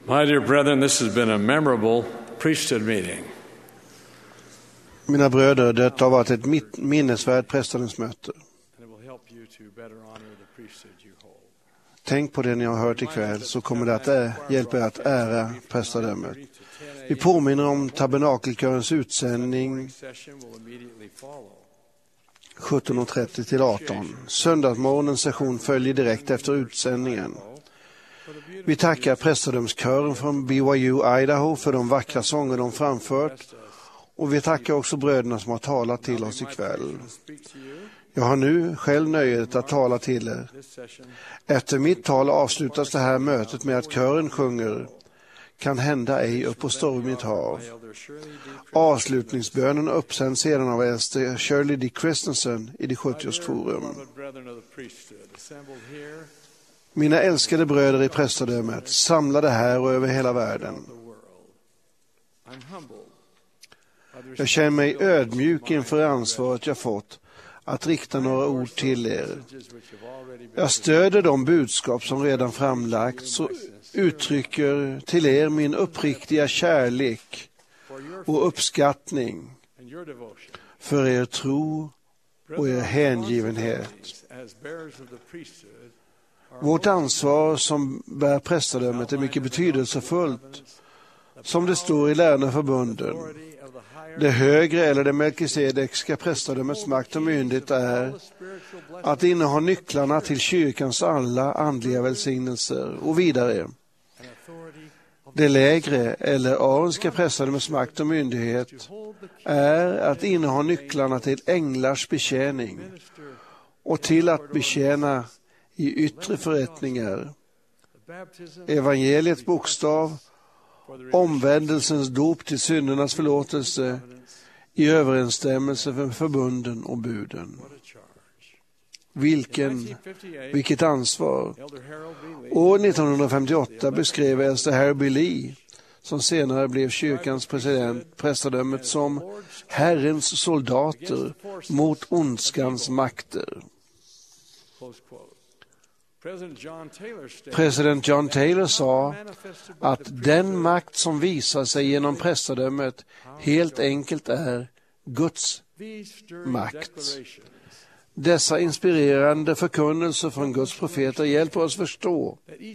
My dear brethren, this has been a memorable priesthood meeting. Mina bröder, detta har varit ett minnesvärt prästadömsmöte. Tänk på det ni har hört ikväll, så kommer det att hjälpa er att ära prästadömet. Vi påminner om tabernakelkörens utsändning 17:30 till 18. Söndagsmorgonens session följer direkt efter utsändningen. Vi tackar prästadömskören från BYU Idaho för de vackra sånger de framfört, och vi tackar också bröderna som har talat till oss ikväll. Jag har nu själv nöjet att tala till er. Efter mitt tal avslutas det här mötet med att kören sjunger "Kan hända ej upp på stormigt hav". Avslutningsbönen uppsänds sedan av äldste Shirley D. Christensen i det 70-årsforum. Mina älskade bröder i prästadömet, samlade här och över hela världen. Jag känner mig ödmjuk inför ansvaret jag fått att rikta några ord till er. Jag stöder de budskap som redan framlagts och uttrycker till er min uppriktiga kärlek och uppskattning för er tro och er hängivenhet. Vårt ansvar som bär prästadömet är mycket betydelsefullt. Som det står i lärarna förbunden. Det högre eller det melkisedekska prästadömets makt och myndighet är att inneha nycklarna till kyrkans alla andliga välsignelser, och vidare. Det lägre eller aronska prästadömets makt och myndighet är att inneha nycklarna till änglars betjäning och till att betjäna i yttre förrättningar. Evangeliets bokstav, omvändelsens dop till syndernas förlåtelse i överensstämmelse med förbunden och buden. Vilket ansvar! År 1958 beskrev äldste Harry B. Lee, som senare blev kyrkans president, prästadömet som Herrens soldater mot ondskans makter. President John Taylor sa att den makt som visar sig genom prästadömet helt enkelt är Guds makt. Dessa inspirerande förkunnelser från Guds profeter hjälper oss förstå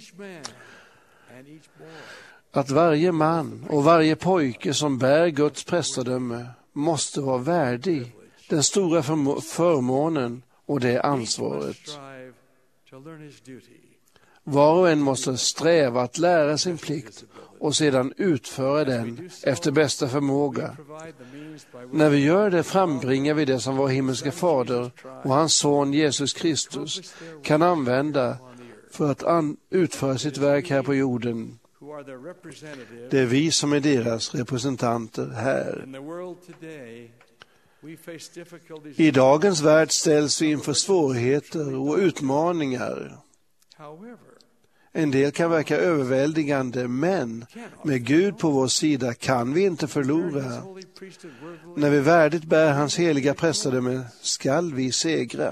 att varje man och varje pojke som bär Guds prästadöme måste vara värdig den stora förmånen och det ansvaret. Var och en måste sträva att lära sin plikt och sedan utföra den efter bästa förmåga. När vi gör det frambringar vi det som vår himmelske fader och hans son Jesus Kristus kan använda för att utföra sitt verk här på jorden. Det är vi som är deras representanter här. I dagens värld ställs vi inför svårigheter och utmaningar. En del kan verka överväldigande, men med Gud på vår sida kan vi inte förlora. När vi värdigt bär hans heliga prästadöme skall vi segra.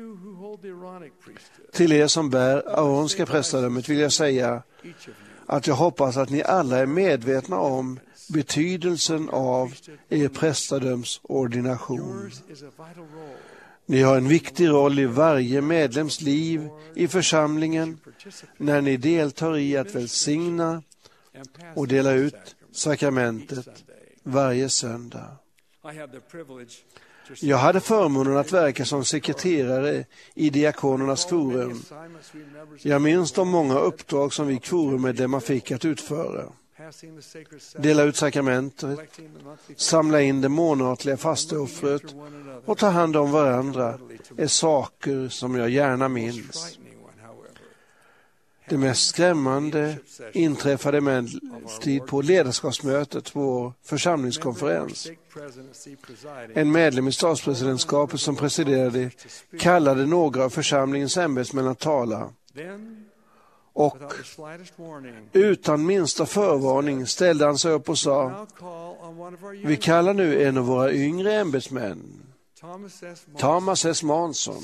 Till er som bär aronska prästadömet vill jag säga att jag hoppas att ni alla är medvetna om betydelsen av er prästadömsordination. Ni har en viktig roll i varje medlems liv i församlingen när ni deltar i att välsigna och dela ut sakramentet varje söndag. Jag hade förmånen att verka som sekreterare i diakonernas forum. Jag minns de många uppdrag som vi kvorummedlemmar fick att utföra. Dela ut sakramentet, samla in det månatliga fasteoffret och ta hand om varandra är saker som jag gärna minns. Det mest skrämmande inträffade emellertid på ledarskapsmötet på vår församlingskonferens. En medlem i statspresidentskapet som presiderade kallade några av församlingens ämbetsmän att tala. Och utan minsta förvarning ställde han sig upp och sa: "Vi kallar nu en av våra yngre ämbetsmän, Thomas S. Manson,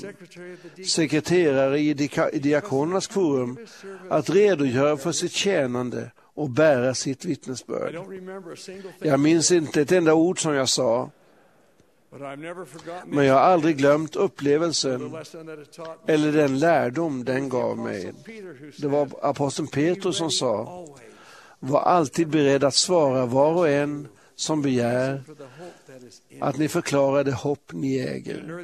sekreterare i diakonernas forum, att redogöra för sitt tjänande och bära sitt vittnesbörd. Jag minns inte ett enda ord som jag sa, men jag har aldrig glömt upplevelsen eller den lärdom den gav mig. Det var aposteln Petrus som sa: var alltid beredd att svara var och en som begär att ni förklarar det hopp ni äger.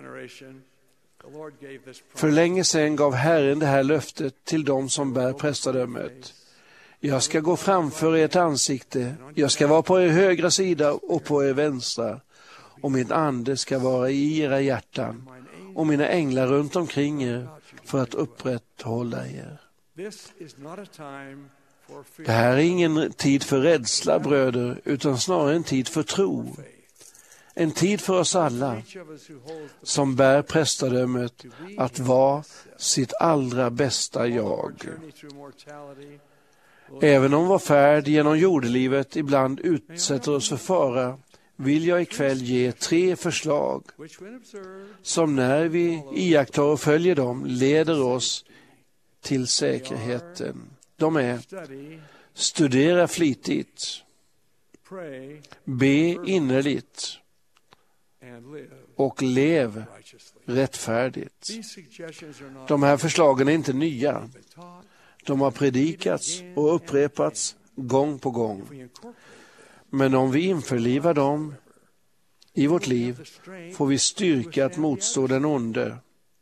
För länge sedan gav Herren det här löftet till dem som bär prästadömet. Jag ska gå framför ert ansikte, jag ska vara på er högra sida och på er vänstra, och min ande ska vara i era hjärtan och mina änglar runt omkring er för att upprätthålla er. Det här är ingen tid för rädsla, bröder, utan snarare en tid för tro. En tid för oss alla som bär prästadömet att vara sitt allra bästa jag. Även om vår färd genom jordelivet ibland utsätter oss för fara, vill jag ikväll ge 3 förslag som när vi iakttar och följer dem leder oss till säkerheten. De är: studera flitigt, be innerligt och lev rättfärdigt. De här förslagen är inte nya. De har predikats och upprepats gång på gång. Men om vi införlivar dem i vårt liv får vi styrka att motstå den onde.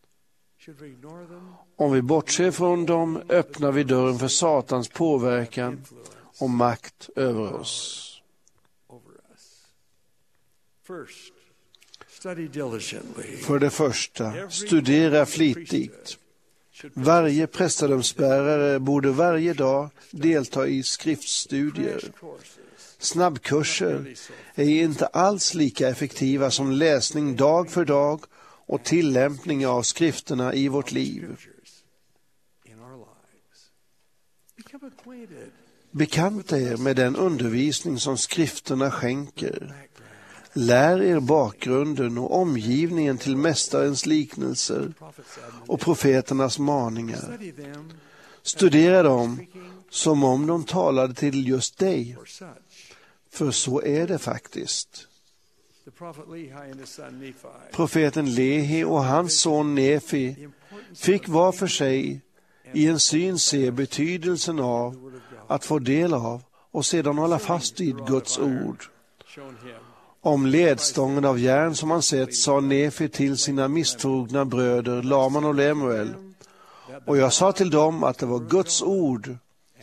Om vi bortser från dem öppnar vi dörren för Satans påverkan och makt över oss. För det första, studera flitigt. Varje prästadömsbärare borde varje dag delta i skriftstudier. Snabbkurser är inte alls lika effektiva som läsning dag för dag och tillämpning av skrifterna i vårt liv. Bekanta er med den undervisning som skrifterna skänker. Lär er bakgrunden och omgivningen till mästarens liknelser och profeternas maningar. Studera dem som om de talade till just dig. För så är det faktiskt. Profeten Lehi och hans son Nefi fick var för sig i en syn se betydelsen av att få del av och sedan hålla fast vid Guds ord. Om ledstången av järn som han sett sa Nefi till sina misstrogna bröder Laman och Lemuel: och jag sa till dem att det var Guds ord,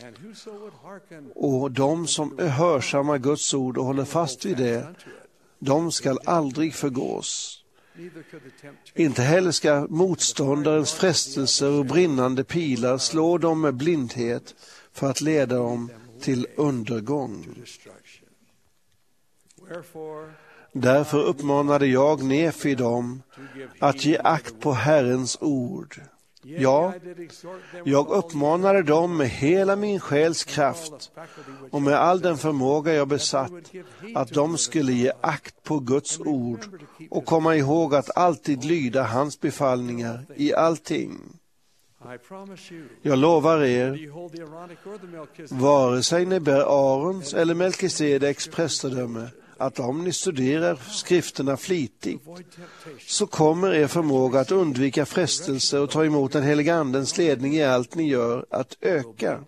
och de som hörsammar Guds ord och håller fast vid det, de skall aldrig förgås. Inte heller ska motståndarens frestelser och brinnande pilar slå dem med blindhet för att leda dem till undergång. Därför uppmanade jag Nefi dem att ge akt på Herrens ord. Ja, jag uppmanade dem med hela min själs kraft och med all den förmåga jag besatt att de skulle ge akt på Guds ord och komma ihåg att alltid lyda hans befallningar i allting. Jag lovar er, vare sig ni bär Arons eller Melkisedeks prästadöme, att om ni studerar skrifterna flitigt så kommer er förmåga att undvika frestelser och ta emot den helige andens ledning i allt ni gör att öka.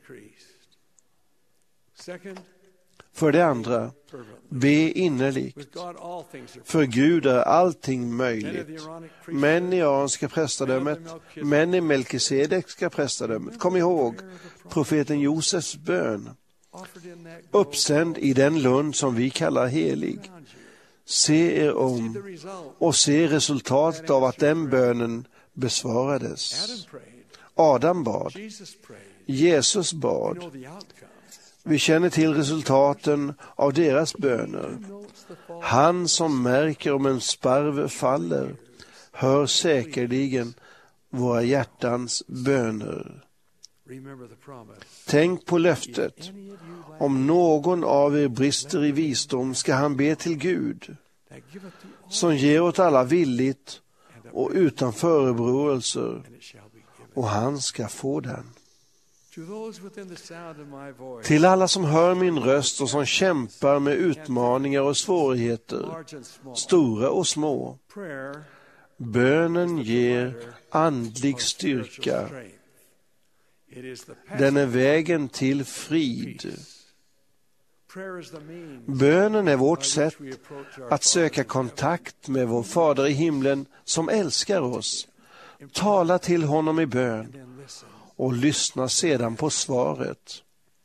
För det andra, be innerligt. För Gud är allting möjligt. Män i Aronska prästadömet, män i Melkisedekska prästadömet. Kom ihåg profeten Josefs bön, uppsänd i den lund som vi kallar helig. Se er om och se resultatet av att den bönen besvarades. Adam bad, Jesus bad. Vi känner till resultaten av deras böner. Han som märker om en sparv faller hör säkerligen våra hjärtans böner. Tänk på löftet. Om någon av er brister i visdom ska han be till Gud, som ger åt alla villigt och utan förebråelser, och han ska få den. Till alla som hör min röst och som kämpar med utmaningar och svårigheter, stora och små. Bönen ger andlig styrka. Den är vägen till frid. Bönen är vårt sätt att söka kontakt med vår Fader i himlen som älskar oss. Tala till honom i bön och lyssna sedan på svaret.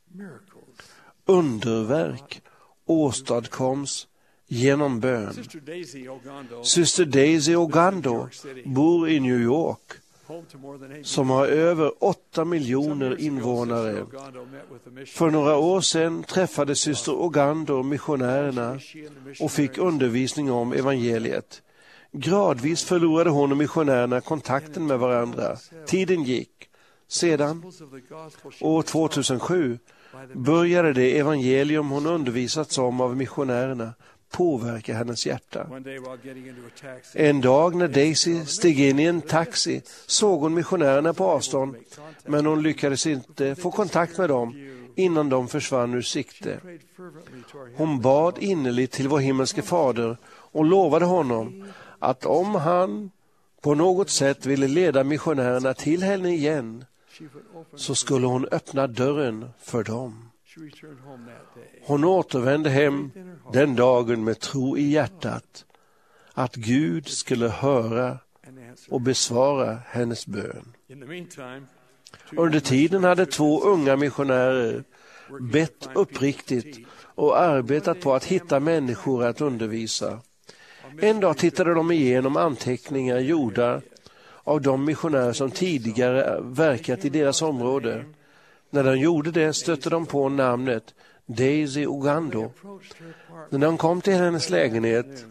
Underverk åstadkoms genom bön. Syster Daisy Ogando bor i New York, som har över 8 miljoner invånare. För några år sedan träffade syster Ogando missionärerna och fick undervisning om evangeliet. Gradvis förlorade hon och missionärerna kontakten med varandra. Tiden gick. Sedan, år 2007, började det evangelium hon undervisats om av missionärerna påverka hennes hjärta. En dag när Daisy steg in i en taxi såg hon missionärerna på avstånd, men hon lyckades inte få kontakt med dem innan de försvann ur sikte. Hon bad innerligt till vår himmelske fader och lovade honom att om han på något sätt ville leda missionärerna till henne igen, så skulle hon öppna dörren för dem. Hon återvände hem den dagen med tro i hjärtat att Gud skulle höra och besvara hennes bön. Under tiden hade 2 unga missionärer bett uppriktigt och arbetat på att hitta människor att undervisa. En dag tittade de igenom anteckningar gjorda av de missionärer som tidigare verkat i deras område. När de gjorde det stötte de på namnet Daisy Ogando. När de kom till hennes lägenhet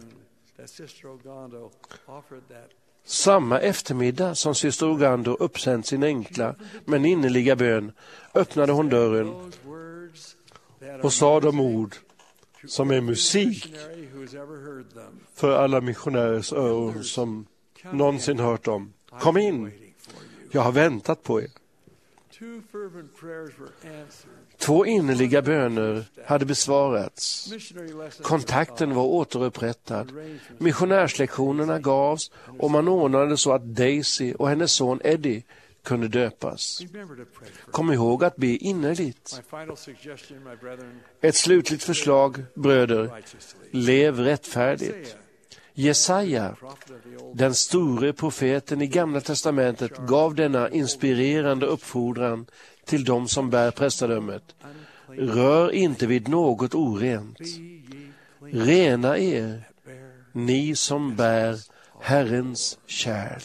samma eftermiddag som syster Ogando uppsänt sin enkla men innerliga bön, öppnade hon dörren och sa de ord som är musik för alla missionärers öron som någonsin hört dem. Kom in, jag har väntat på er. 2 innerliga böner hade besvarats. Kontakten var återupprättad. Missionärslektionerna gavs och man ordnade så att Daisy och hennes son Eddie kunde döpas. Kom ihåg att be innerligt. Ett slutligt förslag, bröder, lev rättfärdigt. Jesaja, den store profeten i Gamla testamentet, gav denna inspirerande uppfordran till dem som bär prästadömet. Rör inte vid något orent. Rena er, ni som bär Herrens kärl.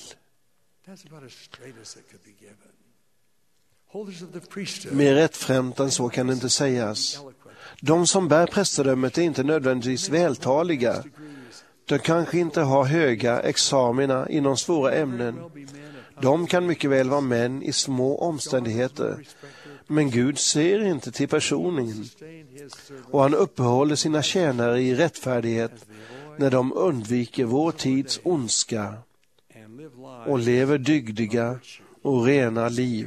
Mer rättfrämt än så kan det inte sägas. De som bär prästadömet är inte nödvändigtvis vältaliga. De kanske inte har höga examina inom svåra ämnen. De kan mycket väl vara män i små omständigheter. Men Gud ser inte till personen. Och han uppehåller sina tjänare i rättfärdighet när de undviker vår tids ondska och lever dygdiga och rena liv.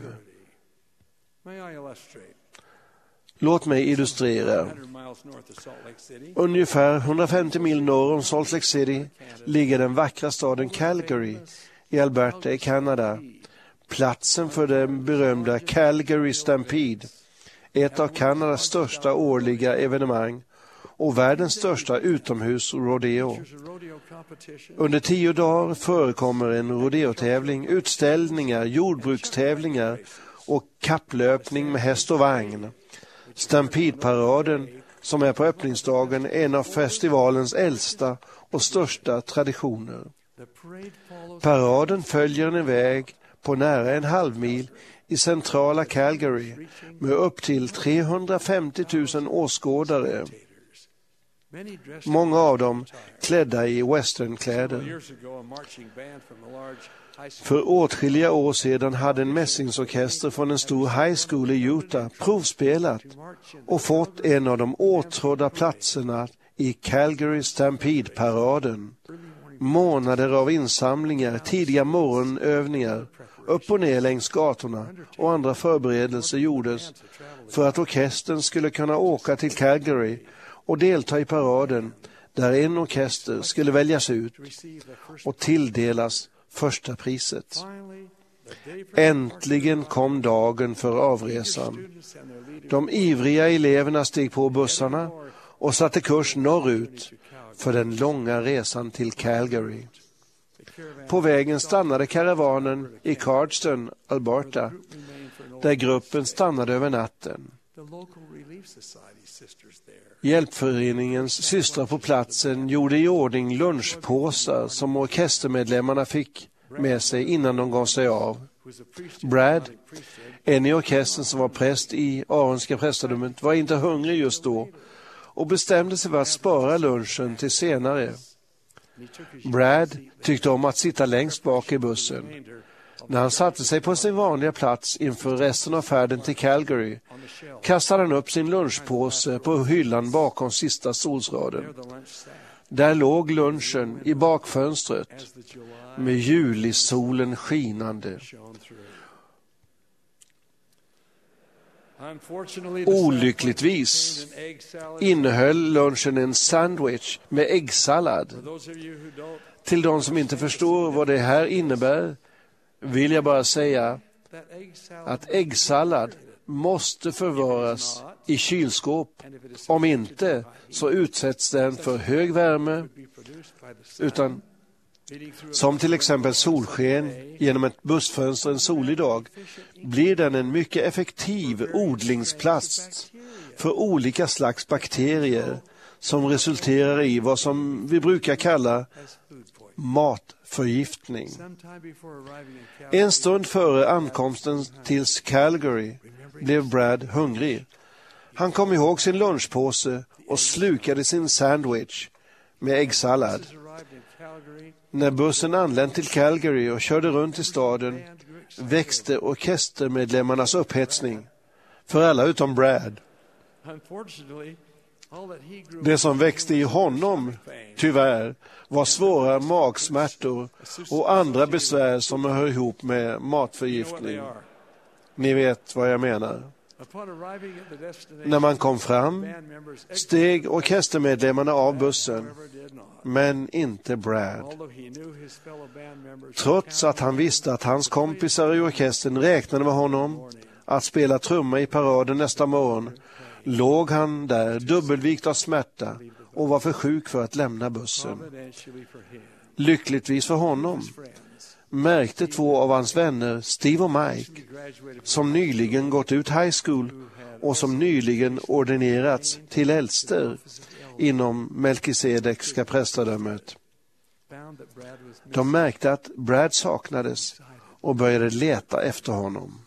Låt mig illustrera. Ungefär 150 mil norr om Salt Lake City ligger den vackra staden Calgary i Alberta i Kanada. Platsen för den berömda Calgary Stampede, ett av Kanadas största årliga evenemang och världens största utomhus-rodeo. Under 10 dagar förekommer en rodeotävling, utställningar, jordbrukstävlingar och kapplöpning med häst och vagn. Stampede-paraden, som är på öppningsdagen, är en av festivalens äldsta och största traditioner. Paraden följer en väg på nära en halvmil i centrala Calgary med upp till 350 000 åskådare. Många av dem klädda i westernkläder. För åtskilliga år sedan hade en mässingsorkester från en stor high school i Utah provspelat och fått en av de åtrådda platserna i Calgary Stampede-paraden. Månader av insamlingar, tidiga morgonövningar upp och ner längs gatorna och andra förberedelser gjordes för att orkestern skulle kunna åka till Calgary och delta i paraden där en orkester skulle väljas ut och tilldelas första priset. Äntligen kom dagen för avresan. De ivriga eleverna steg på bussarna och satte kurs norrut för den långa resan till Calgary. På vägen stannade karavanen i Cardston, Alberta, där gruppen stannade över natten. Hjälpföreningens systrar på platsen gjorde i ordning lunchpåsar som orkestermedlemmarna fick med sig innan de gav sig av. Brad, en i orkestern som var präst i Aronska prästadömet, var inte hungrig just då och bestämde sig för att spara lunchen till senare. Brad tyckte om att sitta längst bak i bussen. När han satte sig på sin vanliga plats inför resten av färden till Calgary kastade han upp sin lunchpåse på hyllan bakom sista stolsraden. Där låg lunchen i bakfönstret med julisolen skinande. Olyckligtvis innehöll lunchen en sandwich med äggsallad. Till de som inte förstår vad det här innebär vill jag bara säga att äggsallad måste förvaras i kylskåp. Om inte så utsätts den för hög värme, utan som till exempel solsken genom ett bussfönster en solig dag, blir den en mycket effektiv odlingsplats för olika slags bakterier som resulterar i vad som vi brukar kalla matförgiftning. En stund före ankomsten till Calgary blev Brad hungrig. Han kom ihåg sin lunchpåse och slukade sin sandwich med äggsallad. När bussen anlänt till Calgary och körde runt i staden växte orkestermedlemmarnas upphetsning för alla utom Brad. Det som växte i honom, tyvärr, var svåra magsmärtor och andra besvär som hör ihop med matförgiftning. Ni vet vad jag menar. När man kom fram steg orkestermedlemmarna av bussen, men inte Brad. Trots att han visste att hans kompisar i orkestern räknade med honom att spela trumma i paraden nästa morgon, låg han där dubbelvikt av smärta och var för sjuk för att lämna bussen. Lyckligtvis för honom märkte två av hans vänner, Steve och Mike, som nyligen gått ut high school och som nyligen ordinerats till äldster inom Melkisedekska prästadömet. De märkte att Brad saknades och började leta efter honom.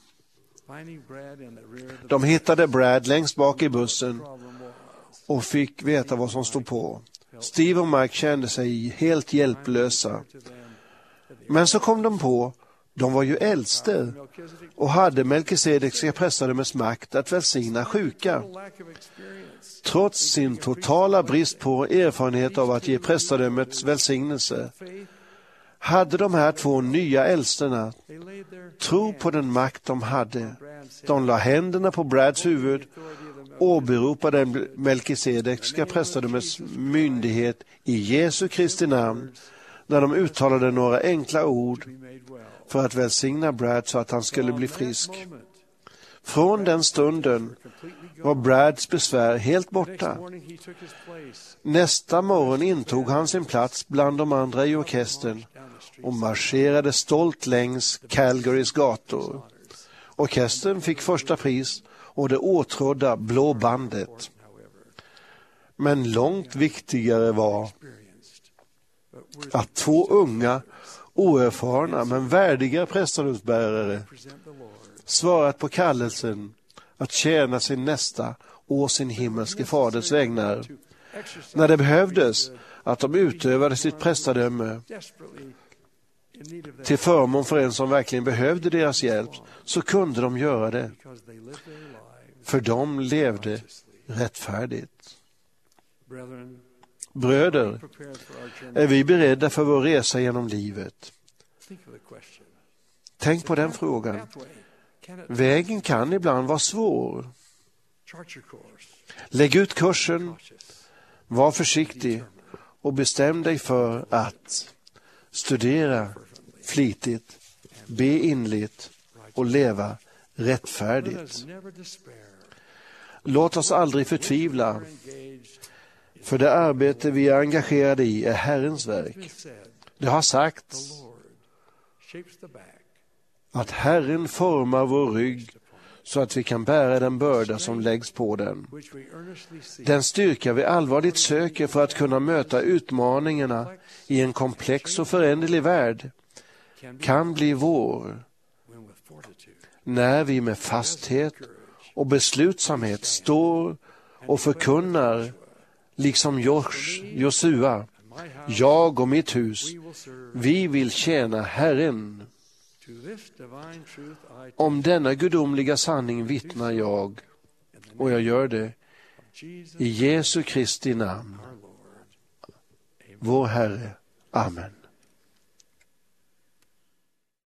De hittade Brad längst bak i bussen och fick veta vad som stod på. Steve och Mike kände sig helt hjälplösa. Men så kom de på, de var ju äldste och hade Melkisedekska prästadömets makt att välsigna sjuka. Trots sin totala brist på erfarenhet av att ge prästadömets välsignelse hade de här två nya äldsterna tro på den makt de hade. De la händerna på Brads huvud, åberopade Melkisedekska prästadömets myndighet i Jesu Kristi namn när de uttalade några enkla ord för att välsigna Brad så att han skulle bli frisk. Från den stunden var Brads besvär helt borta. Nästa morgon intog han sin plats bland de andra i orkestern och marscherade stolt längs Calgarys gator. Orkestern fick första pris och det åtrådda blå bandet. Men långt viktigare var att två unga, oerfarna men värdiga prästadömsbärare svarat på kallelsen att tjäna sin nästa och sin himmelske faders vägnar. När det behövdes att de utövade sitt prästadöme till förmån för en som verkligen behövde deras hjälp, så kunde de göra det. För de levde rättfärdigt. Bröder, är vi beredda för vår resa genom livet? Tänk på den frågan. Vägen kan ibland vara svår. Lägg ut kursen, var försiktig och bestäm dig för att studera flitigt, be inligt och leva rättfärdigt. Låt oss aldrig förtvivla, för det arbete vi är engagerade i är Herrens verk. Det har sagts att Herren formar vår rygg så att vi kan bära den börda som läggs på den. Den styrka vi allvarligt söker för att kunna möta utmaningarna i en komplex och föränderlig värld kan bli vår när vi med fasthet och beslutsamhet står och förkunnar, liksom Josua, jag och mitt hus, vi vill tjäna Herren. Om denna gudomliga sanning vittnar jag, och jag gör det i Jesu Kristi namn, vår Herre. Amen.